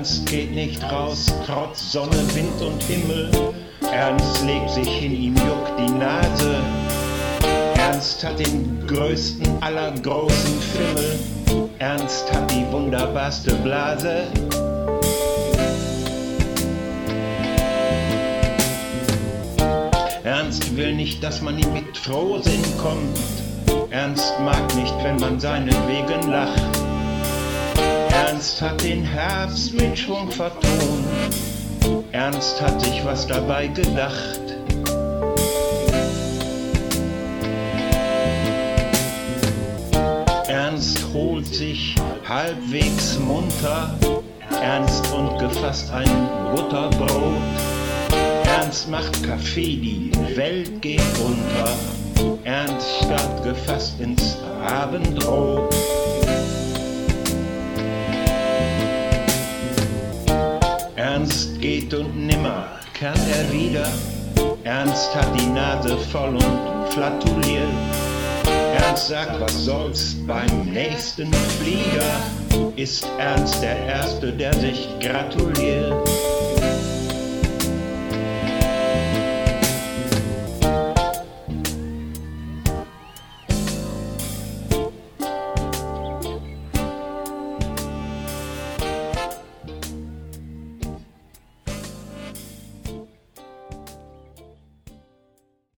Ernst geht nicht raus, trotz Sonne, Wind und Himmel. Ernst legt sich hin, ihm juckt die Nase. Ernst hat den größten aller großen Fimmel. Ernst hat die wunderbarste Blase. Ernst will nicht, dass man ihm mit Frohsinn kommt. Ernst mag nicht, wenn man seinetwegen lacht. Ernst hat den Herbst mit Schwung vertont. Ernst hat sich was dabei gedacht. Ernst holt sich halbwegs munter, ernst und gefasst ein Butterbrot. Ernst macht Kaffee, die Welt geht unter. Ernst starrt gefasst ins Abendrot. Ernst geht und nimmer kehrt er wieder. Ernst hat die Nase voll und flatuliert. Ernst sagt, was soll's beim nächsten Flieger? Ist Ernst der Erste, der sich gratuliert?